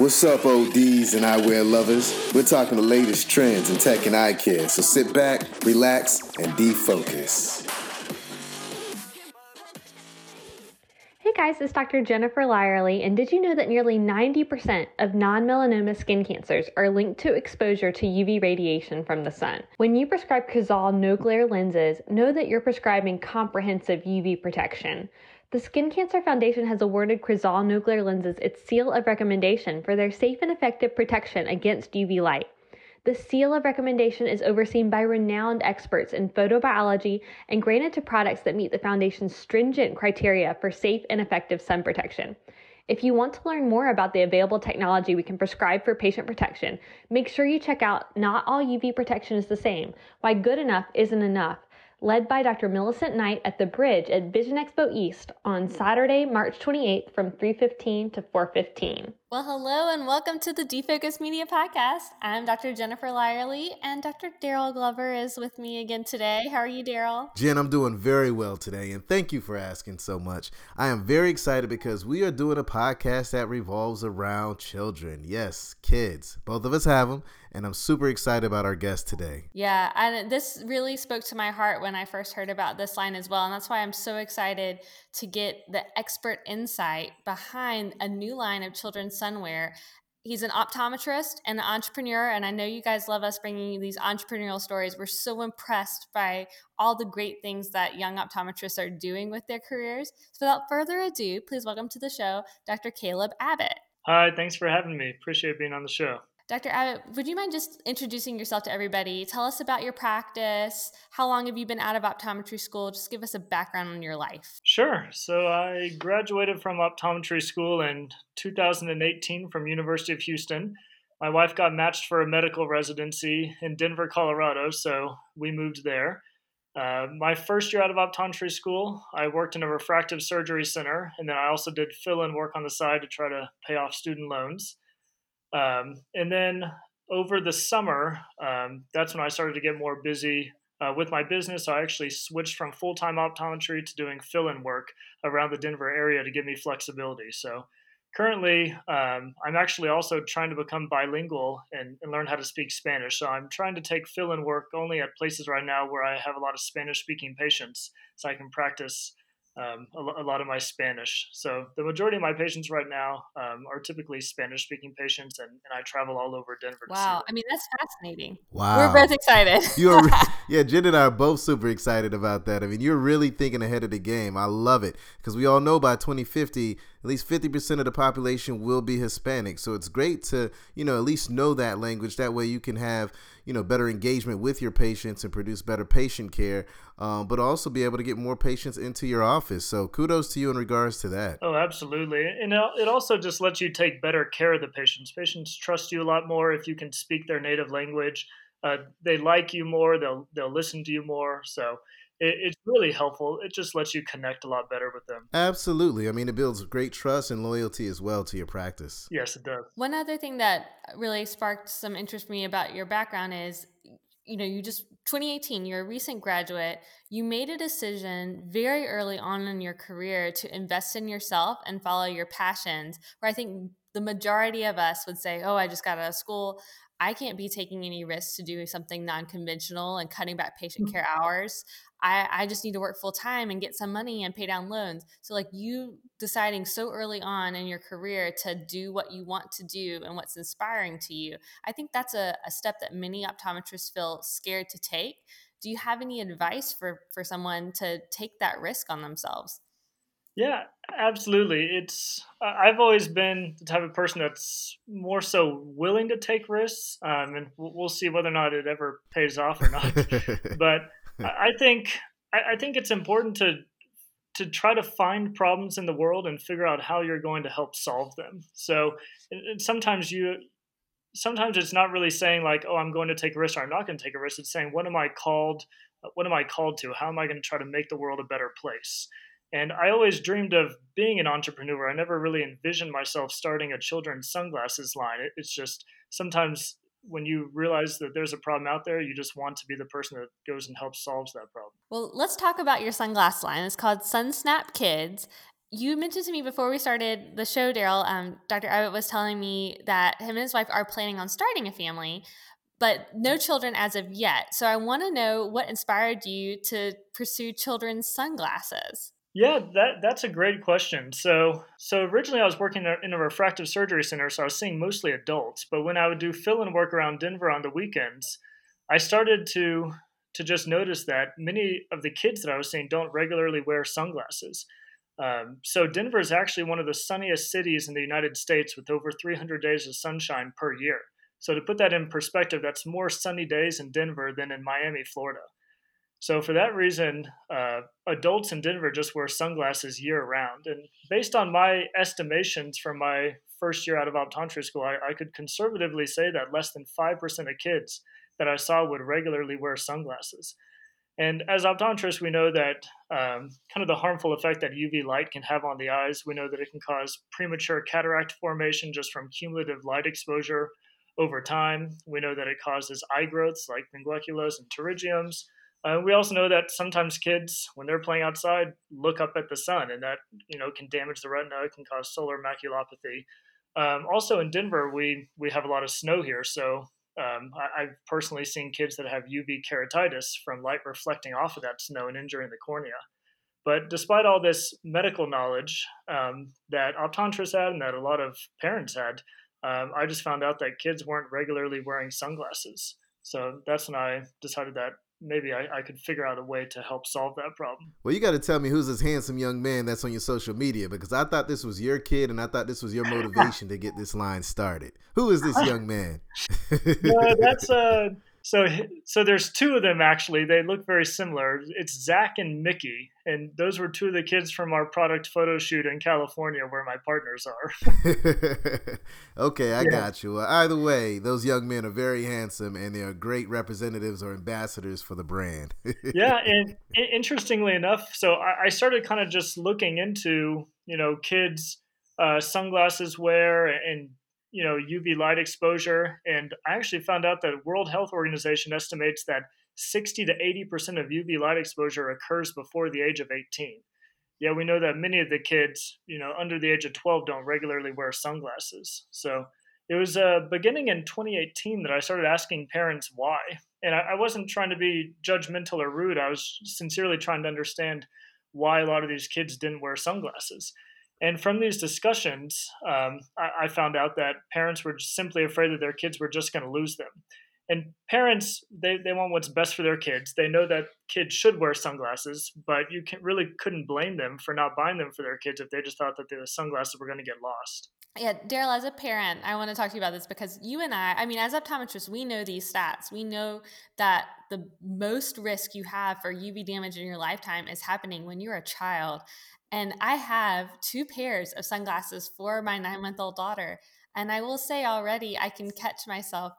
What's up, ODs and eyewear lovers? We're talking the latest trends in tech and eye care, so sit back, relax, and defocus. Hey guys, it's Dr. Jennifer Lyerly, and did you know that nearly 90% of non-melanoma skin cancers are linked to exposure to UV radiation from the sun? When you prescribe Cazal no-glare lenses, know that you're prescribing comprehensive UV protection. The Skin Cancer Foundation has awarded Cazal no-glare lenses its seal of recommendation for their safe and effective protection against UV light. The seal of recommendation is overseen by renowned experts in photobiology and granted to products that meet the Foundation's stringent criteria for safe and effective sun protection. If you want to learn more about the available technology we can prescribe for patient protection, make sure you check out Not All UV Protection is the Same, Why Good Enough Isn't Enough, led by Dr. Millicent Knight at The Bridge at Vision Expo East on Saturday, March 28th from 3:15 to 4:15. Well, hello and welcome to the Defocus Media Podcast. I'm Dr. Jennifer Lyerly, and Dr. Daryl Glover is with me again today. How are you, Daryl? Jen, I'm doing very well today, and thank you for asking so much. I am very excited because we are doing a podcast that revolves around children. Yes, kids. Both of us have them, and I'm super excited about our guest today. Yeah, and this really spoke to my heart when I first heard about this line as well, and that's why I'm so excited to get the expert insight behind a new line of children's sunwear. He's an optometrist and an entrepreneur, and I know you guys love us bringing you these entrepreneurial stories. We're so impressed by all the great things that young optometrists are doing with their careers. So without further ado, please welcome to the show, Dr. Caleb Abbott. Hi, thanks for having me. Appreciate being on the show. Dr. Abbott, would you mind just introducing yourself to everybody? Tell us about your practice. How long have you been out of optometry school? Just give us a background on your life. Sure. So I graduated from optometry school in 2018 from University of Houston. My wife got matched for a medical residency in Denver, Colorado, so we moved there. My first year out of optometry school, I worked in a refractive surgery center, and then I also did fill-in work on the side to try to pay off student loans. And then over the summer, that's when I started to get more busy with my business. So I actually switched from full-time optometry to doing fill-in work around the Denver area to give me flexibility. So currently, I'm actually also trying to become bilingual and learn how to speak Spanish. So I'm trying to take fill-in work only at places right now where I have a lot of Spanish-speaking patients so I can practice a lot of my Spanish. So the majority of my patients right now are typically Spanish-speaking patients, and I travel all over Denver to see them. I mean, that's fascinating. Wow. We're both excited. Yeah, Jen and I are both super excited about that. I mean, you're really thinking ahead of the game. I love it because we all know by 2050, at least 50% of the population will be Hispanic. So it's great to, at least know that language. That way you can have, better engagement with your patients and produce better patient care, but also be able to get more patients into your office. So kudos to you in regards to that. Oh, absolutely. And it also just lets you take better care of the patients. Patients trust you a lot more if you can speak their native language. They like you more. They'll listen to you more. So it's really helpful. It just lets you connect a lot better with them. Absolutely. I mean, it builds great trust and loyalty as well to your practice. Yes, it does. One other thing that really sparked some interest in me about your background is, you just 2018, you're a recent graduate. You made a decision very early on in your career to invest in yourself and follow your passions, where I think the majority of us would say, oh, I just got out of school. I can't be taking any risks to do something non-conventional and cutting back patient care hours. I just need to work full time and get some money and pay down loans. So like you deciding so early on in your career to do what you want to do and what's inspiring to you, I think that's a step that many optometrists feel scared to take. Do you have any advice for someone to take that risk on themselves? Yeah, absolutely. I've always been the type of person that's more so willing to take risks, and we'll see whether or not it ever pays off or not. But I think it's important to try to find problems in the world and figure out how you're going to help solve them. So and sometimes it's not really saying like, oh, I'm going to take a risk or I'm not going to take a risk. It's saying, what am I called? What am I called to? How am I going to try to make the world a better place? And I always dreamed of being an entrepreneur. I never really envisioned myself starting a children's sunglasses line. It's just sometimes when you realize that there's a problem out there, you just want to be the person that goes and helps solves that problem. Well, let's talk about your sunglass line. It's called SunSnap Kids. You mentioned to me before we started the show, Daryl, Dr. Abbott was telling me that him and his wife are planning on starting a family, but no children as of yet. So I want to know what inspired you to pursue children's sunglasses. Yeah, that's a great question. So originally I was working in a refractive surgery center, so I was seeing mostly adults. But when I would do fill-in work around Denver on the weekends, I started to just notice that many of the kids that I was seeing don't regularly wear sunglasses. So Denver is actually one of the sunniest cities in the United States with over 300 days of sunshine per year. So to put that in perspective, that's more sunny days in Denver than in Miami, Florida. So for that reason, adults in Denver just wear sunglasses year round. And based on my estimations from my first year out of optometry school, I could conservatively say that less than 5% of kids that I saw would regularly wear sunglasses. And as optometrists, we know that kind of the harmful effect that UV light can have on the eyes. We know that it can cause premature cataract formation just from cumulative light exposure over time. We know that it causes eye growths like pinguiculas and pterygiums. We also know that sometimes kids, when they're playing outside, look up at the sun, and that can damage the retina. It can cause solar maculopathy. Also, in Denver, we have a lot of snow here, so I've personally seen kids that have UV keratitis from light reflecting off of that snow and injuring the cornea. But despite all this medical knowledge that optometrists had and that a lot of parents had, I just found out that kids weren't regularly wearing sunglasses. So that's when I decided that maybe I could figure out a way to help solve that problem. Well, you got to tell me who's this handsome young man that's on your social media, because I thought this was your kid and I thought this was your motivation to get this line started. Who is this young man? That's so there's two of them actually. They look very similar. It's Zach and Mickey, and those were two of the kids from our product photo shoot in California where my partners are. Okay, I got you. Well, either way, those young men are very handsome and they are great representatives or ambassadors for the brand. Yeah, and interestingly enough, so I started kind of just looking into kids sunglasses wear and UV light exposure, and I actually found out that World Health Organization estimates that 60 to 80% of UV light exposure occurs before the age of 18. Yeah, we know that many of the kids, under the age of 12 don't regularly wear sunglasses. So it was beginning in 2018 that I started asking parents why. And I wasn't trying to be judgmental or rude. I was sincerely trying to understand why a lot of these kids didn't wear sunglasses. And from these discussions, I found out that parents were simply afraid that their kids were just going to lose them. And parents, they want what's best for their kids. They know that kids should wear sunglasses, but you really couldn't blame them for not buying them for their kids if they just thought that the sunglasses were going to get lost. Yeah, Daryl, as a parent, I want to talk to you about this because you and I mean, as optometrists, we know these stats. We know that the most risk you have for UV damage in your lifetime is happening when you're a child. And I have 2 pairs of sunglasses for my 9-month-old daughter. And I will say already, I can catch myself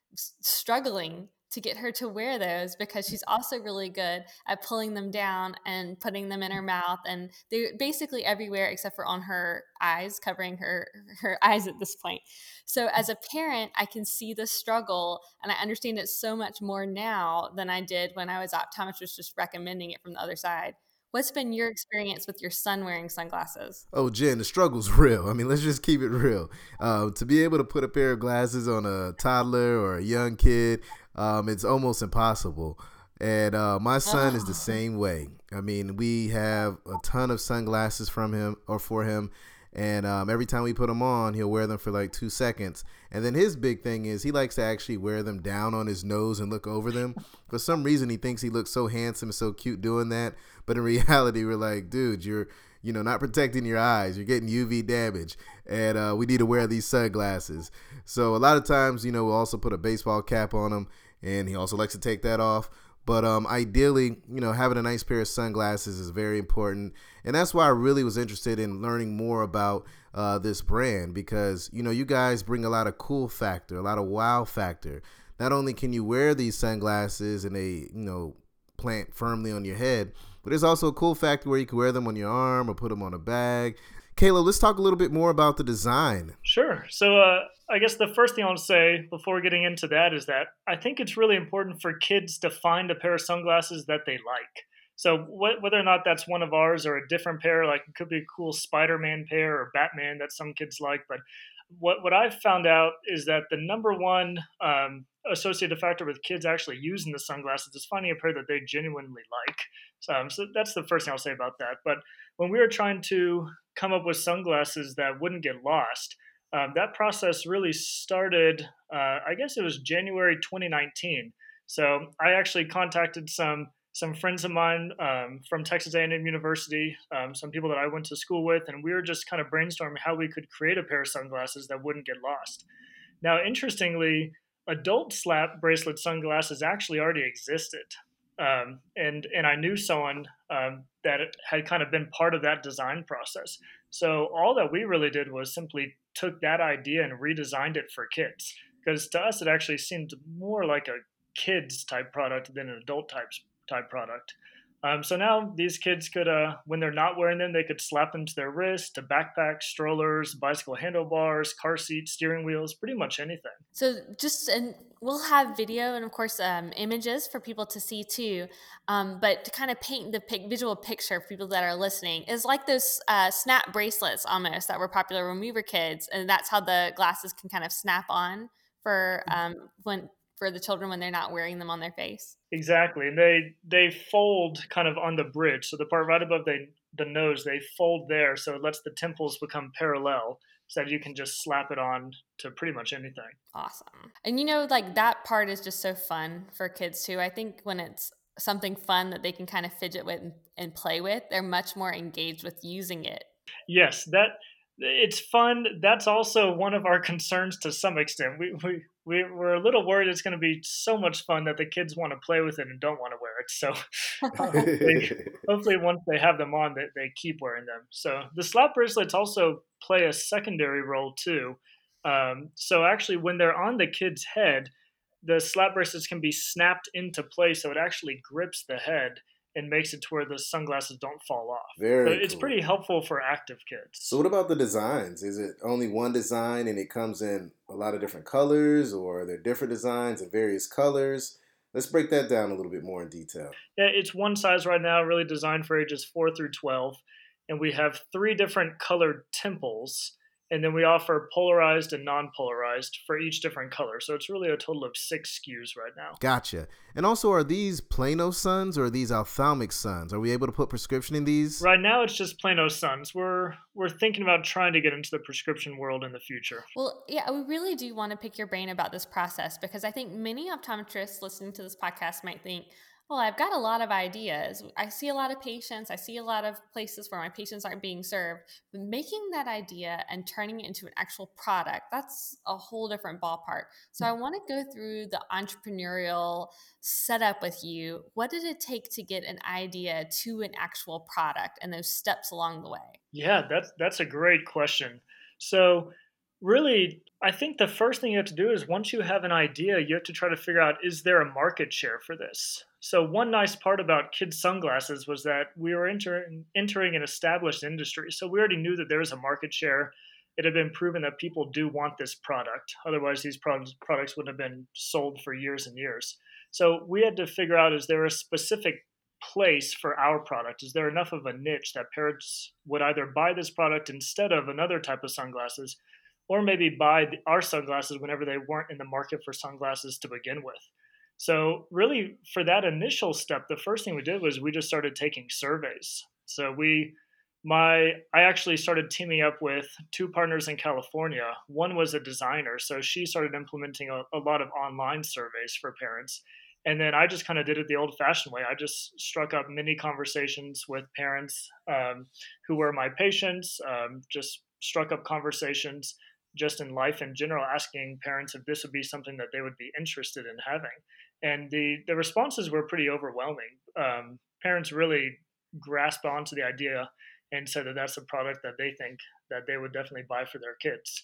struggling to get her to wear those because she's also really good at pulling them down and putting them in her mouth, and they're basically everywhere except for on her eyes, covering her eyes at this point. So as a parent, I can see the struggle, and I understand it so much more now than I did when I was optometrist just recommending it from the other side. What's been your experience with your son wearing sunglasses? Oh, Jen, the struggle's real. I mean, let's just keep it real. To be able to put a pair of glasses on a toddler or a young kid, it's almost impossible. And my son is the same way. I mean, we have a ton of sunglasses from him or for him. And every time we put them on, he'll wear them for like 2 seconds. And then his big thing is he likes to actually wear them down on his nose and look over them. For some reason, he thinks he looks so handsome and so cute doing that. But in reality, we're like, dude, you're not protecting your eyes. You're getting UV damage. And we need to wear these sunglasses. So a lot of times, we'll also put a baseball cap on him. And he also likes to take that off. But ideally, having a nice pair of sunglasses is very important. And that's why I really was interested in learning more about this brand because, you guys bring a lot of cool factor, a lot of wow factor. Not only can you wear these sunglasses and they, plant firmly on your head, but there's also a cool factor where you can wear them on your arm or put them on a bag. Caleb, let's talk a little bit more about the design. Sure. So I guess the first thing I want to say before getting into that is that I think it's really important for kids to find a pair of sunglasses that they like. So whether or not that's one of ours or a different pair, like it could be a cool Spider-Man pair or Batman that some kids like. But what I've found out is that the number one associated factor with kids actually using the sunglasses is finding a pair that they genuinely like. So that's the first thing I'll say about that. But when we were trying to come up with sunglasses that wouldn't get lost, that process really started, I guess it was January 2019. So I actually contacted some friends of mine from Texas A&M University, some people that I went to school with, and we were just kind of brainstorming how we could create a pair of sunglasses that wouldn't get lost. Now, interestingly, adult slap bracelet sunglasses actually already existed. And I knew someone that had kind of been part of that design process. So all that we really did was simply took that idea and redesigned it for kids. Because to us, it actually seemed more like a kids type product than an adult type product. So now these kids could, when they're not wearing them, they could slap them to their wrist, to backpacks, strollers, bicycle handlebars, car seats, steering wheels, pretty much anything. So and we'll have video and of course images for people to see too. But to kind of paint the visual picture for people that are listening is like those snap bracelets almost that were popular when we were kids, and that's how the glasses can kind of snap on for for the children when they're not wearing them on their face. Exactly, and they fold kind of on the bridge, so the part right above the nose, they fold there, so it lets the temples become parallel, so that you can just slap it on to pretty much anything. Awesome. And like that part is just so fun for kids too. I think when it's something fun that they can kind of fidget with and play with, they're much more engaged with using it. Yes, that it's fun. That's also one of our concerns to some extent. We're a little worried it's going to be so much fun that the kids want to play with it and don't want to wear it. So hopefully once they have them on, they keep wearing them. So the slap bracelets also play a secondary role too. So actually when they're on the kid's head, the slap bracelets can be snapped into place so it actually grips the head and makes it to where the sunglasses don't fall off. Very So it's cool. pretty helpful for active kids. So what about the designs? Is it only one design and it comes in a lot of different colors, or are there different designs in various colors? Let's break that down a little bit more in detail. Yeah, it's one size right now, really designed for ages 4 through 12. And we have 3 different colored temples. And then we offer polarized and non-polarized for each different color. So it's really a total of 6 SKUs right now. Gotcha. And also, are these Plano Suns or are these ophthalmic Suns? Are we able to put prescription in these? Right now, it's just Plano Suns. We're thinking about trying to get into the prescription world in the future. Well, yeah, we really do want to pick your brain about this process because I think many optometrists listening to this podcast might think, well, I've got a lot of ideas. I see a lot of patients. I see a lot of places where my patients aren't being served. But making that idea and turning it into an actual product, that's a whole different ballpark. So I want to go through the entrepreneurial setup with you. What did it take to get an idea to an actual product and those steps along the way? Yeah, that's a great question. So really, I think the first thing you have to do is once you have an idea, you have to try to figure out, is there a market share for this? So one nice part about kids sunglasses was that we were entering an established industry. So we already knew that there was a market share. It had been proven that people do want this product. Otherwise, these products wouldn't have been sold for years and years. So we had to figure out, is there a specific place for our product? Is there enough of a niche that parents would either buy this product instead of another type of sunglasses, or maybe buy our sunglasses whenever they weren't in the market for sunglasses to begin with? So really, for that initial step, the first thing we did was we just started taking surveys. So I actually started teaming up with 2 partners in California. One was a designer, so she started implementing a lot of online surveys for parents. And then I just kind of did it the old-fashioned way. I just struck up mini conversations with parents who were my patients, just struck up conversations just in life in general, asking parents if this would be something that they would be interested in having. And the responses were pretty overwhelming. Parents really grasped onto the idea and said that that's a product that they think that they would definitely buy for their kids.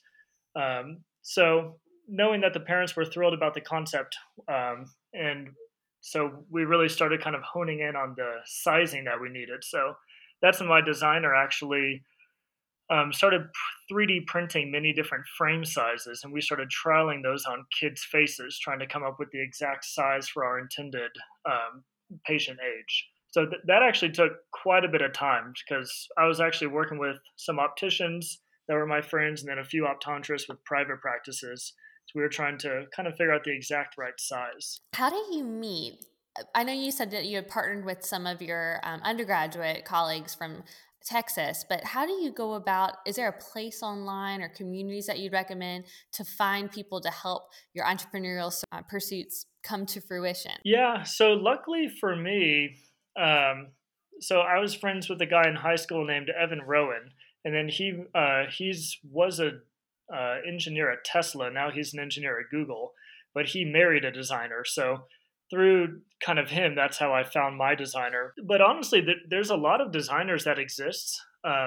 So knowing that the parents were thrilled about the concept, and so we really started kind of honing in on the sizing that we needed. So that's when my designer actually started 3D printing many different frame sizes, and we started trialing those on kids' faces, trying to come up with the exact size for our intended patient age. So that actually took quite a bit of time because I was actually working with some opticians that were my friends and then a few optometrists with private practices. So we were trying to kind of figure out the exact right size. How do you meet? I know you said that you had partnered with some of your undergraduate colleagues from Texas, but how do you go about? Is there a place online or communities that you'd recommend to find people to help your entrepreneurial pursuits come to fruition? Yeah, so luckily for me, um, so I was friends with a guy in high school named Evan Rowan, and then he's was a engineer at Tesla. Now he's an engineer at Google, but he married a designer. So through kind of him, that's how I found my designer. But honestly, there's a lot of designers that exist.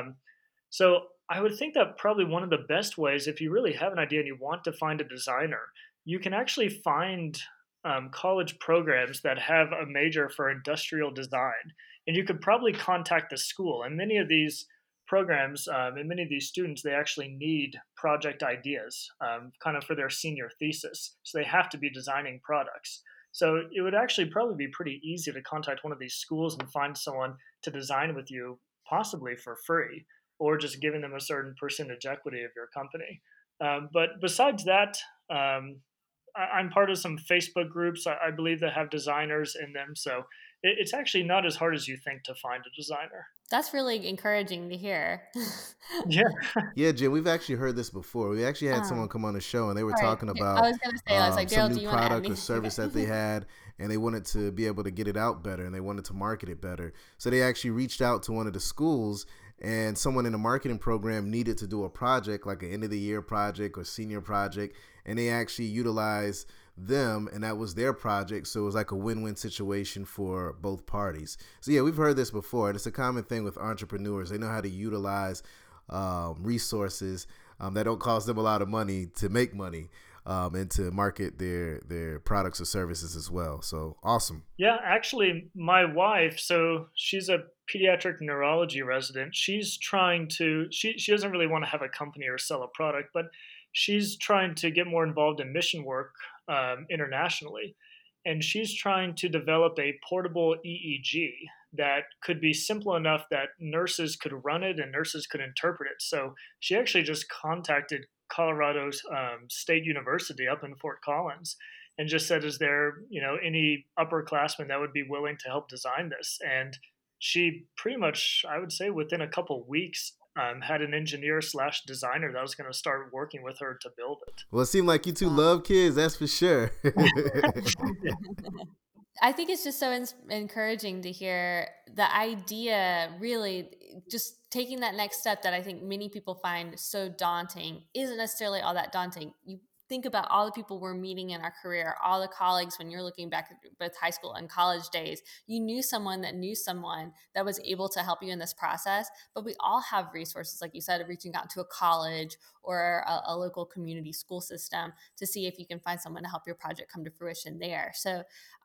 So I would think that probably one of the best ways, if you really have an idea and you want to find a designer, you can actually find college programs that have a major for industrial design. And you could probably contact the school. And many of these programs and many of these students, they actually need project ideas kind of for their senior thesis. So they have to be designing products. So it would actually probably be pretty easy to contact one of these schools and find someone to design with you, possibly for free, or just giving them a certain percentage equity of your company. But besides that, I'm part of some Facebook groups, I believe, that have designers in them. So it's actually not as hard as you think to find a designer. That's really encouraging to hear. Yeah. Yeah, Jim, we've actually heard this before. We actually had someone um, come on the show and they were Sorry, talking I about was gonna say, I was like, some Daryl, new do you want to add product or anything? service that they had, and they wanted to be able to get it out better and they wanted to market it better. So they actually reached out to one of the schools, and someone in the marketing program needed to do a project, like an end of the year project or senior project, and they actually utilized them, and that was their project. So it was like a win-win situation for both parties. So yeah, we've heard this before, and it's a common thing with entrepreneurs. They know how to utilize resources that don't cost them a lot of money to make money, and to market their products or services as well. So awesome. Yeah, actually, my wife, so she's a pediatric neurology resident. She doesn't really want to have a company or sell a product, but she's trying to get more involved in mission work internationally. And she's trying to develop a portable EEG that could be simple enough that nurses could run it and nurses could interpret it. So she actually just contacted Colorado's State University up in Fort Collins and just said, "Is there, any upperclassmen that would be willing to help design this?" And she pretty much, I would say, within a couple weeks, had an engineer slash designer that was going to start working with her to build it. Well, it seemed like you two Wow. love kids, that's for sure. I think it's just so encouraging to hear the idea, really just taking that next step that I think many people find so daunting isn't necessarily all that daunting. You think about all the people we're meeting in our career, all the colleagues when you're looking back at both high school and college days, you knew someone that was able to help you in this process. But we all have resources, like you said, of reaching out to a college or a local community school system to see if you can find someone to help your project come to fruition there. So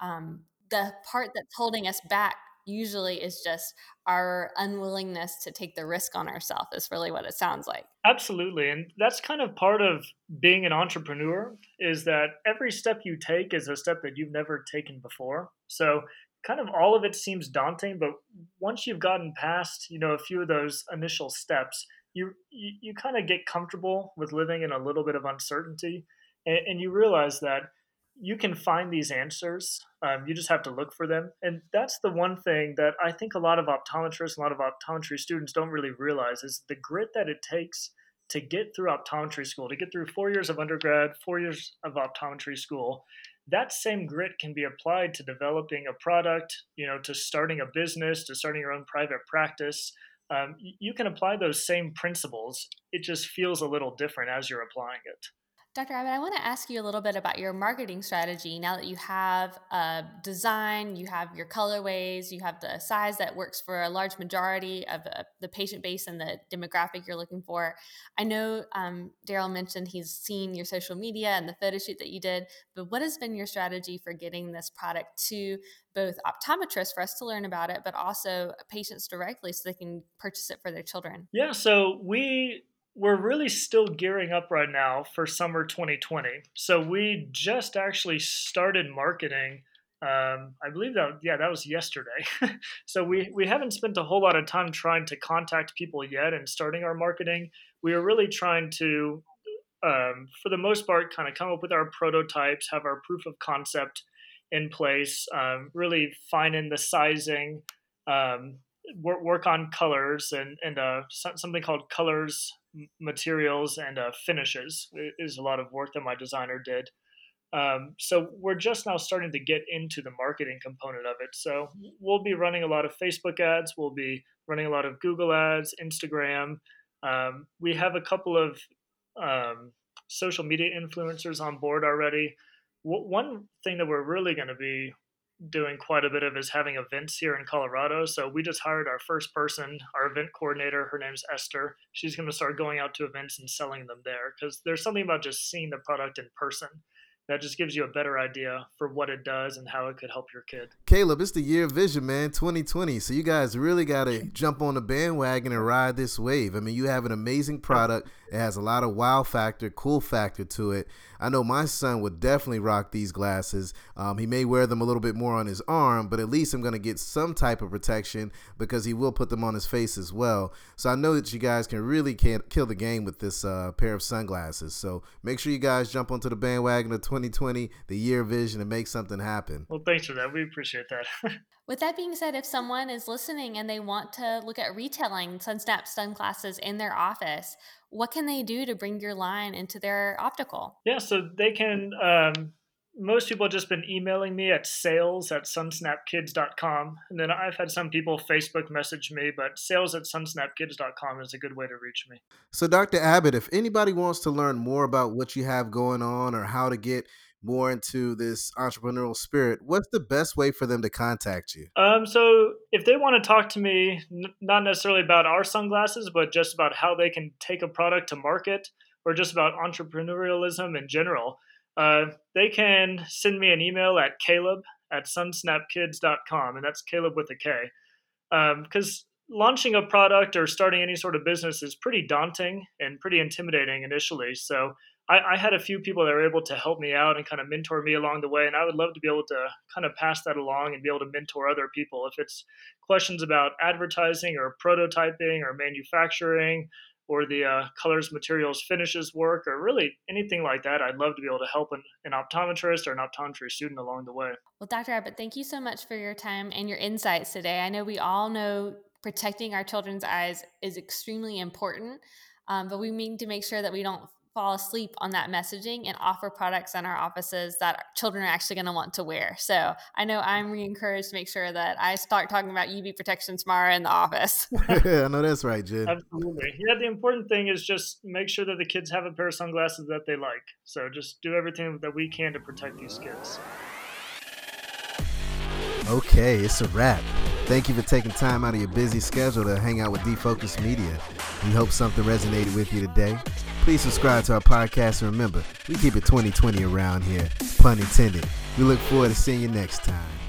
the part that's holding us back usually is just our unwillingness to take the risk on ourselves, is really what it sounds like. Absolutely. And that's kind of part of being an entrepreneur is that every step you take is a step that you've never taken before. So kind of all of it seems daunting, but once you've gotten past, a few of those initial steps, you kind of get comfortable with living in a little bit of uncertainty, and you realize that you can find these answers. You just have to look for them. And that's the one thing that I think a lot of optometrists, a lot of optometry students don't really realize is the grit that it takes to get through optometry school, to get through 4 years of undergrad, 4 years of optometry school. That same grit can be applied to developing a product, to starting a business, to starting your own private practice. You can apply those same principles. It just feels a little different as you're applying it. Dr. Abbott, I want to ask you a little bit about your marketing strategy now that you have a design, you have your colorways, you have the size that works for a large majority of the patient base and the demographic you're looking for. I know Daryl mentioned he's seen your social media and the photo shoot that you did, but what has been your strategy for getting this product to both optometrists for us to learn about it, but also patients directly so they can purchase it for their children? Yeah, so we're really still gearing up right now for summer 2020. So we just actually started marketing I believe that was yesterday. So we haven't spent a whole lot of time trying to contact people yet and starting our marketing. We are really trying to, for the most part, kind of come up with our prototypes, have our proof of concept in place, really fine in the sizing, work on colors and something called colors, materials, and finishes is a lot of work that my designer did. So we're just now starting to get into the marketing component of it. So we'll be running a lot of Facebook ads. We'll be running a lot of Google ads, Instagram. We have a couple of social media influencers on board already. One thing that we're really going to be doing quite a bit of is having events here in Colorado. So we just hired our first person, our event coordinator. Her name's Esther. She's going to start going out to events and selling them there because there's something about just seeing the product in person that just gives you a better idea for what it does and how it could help your kid. Caleb, it's the year of vision, man, 2020. So you guys really got to jump on the bandwagon and ride this wave. I mean, you have an amazing product. It has a lot of wow factor, cool factor to it. I know my son would definitely rock these glasses. He may wear them a little bit more on his arm, but at least I'm going to get some type of protection because he will put them on his face as well. So I know that you guys can really kill the game with this pair of sunglasses. So make sure you guys jump onto the bandwagon of 2020, the year of vision, and make something happen. Well, thanks for that. We appreciate that. With that being said, if someone is listening and they want to look at retailing SunSnap sunglasses in their office, what can they do to bring your line into their optical? Yeah, so they can, most people have just been emailing me at sales@sunsnapkids.com. And then I've had some people Facebook message me, but sales@sunsnapkids.com is a good way to reach me. So Dr. Abbott, if anybody wants to learn more about what you have going on or how to get more into this entrepreneurial spirit, what's the best way for them to contact you? So if they want to talk to me, not necessarily about our sunglasses, but just about how they can take a product to market or just about entrepreneurialism in general, they can send me an email at caleb@sunsnapkids.com, and that's Caleb with a K. Because launching a product or starting any sort of business is pretty daunting and pretty intimidating initially. So I had a few people that were able to help me out and kind of mentor me along the way. And I would love to be able to kind of pass that along and be able to mentor other people. If it's questions about advertising or prototyping or manufacturing or the colors, materials, finishes work, or really anything like that, I'd love to be able to help an optometrist or an optometry student along the way. Well, Dr. Abbott, thank you so much for your time and your insights today. I know we all know protecting our children's eyes is extremely important, but we need to make sure that we don't fall asleep on that messaging and offer products in our offices that children are actually going to want to wear. So I know I'm encouraged to make sure that I start talking about UV protection tomorrow in the office. I know that's right, Jen. Absolutely. Yeah, the important thing is just make sure that the kids have a pair of sunglasses that they like. So just do everything that we can to protect these kids. Okay, it's a wrap. Thank you for taking time out of your busy schedule to hang out with Defocus Media. We hope something resonated with you today. Please subscribe to our podcast and remember, we keep it 2020 around here. Pun intended. We look forward to seeing you next time.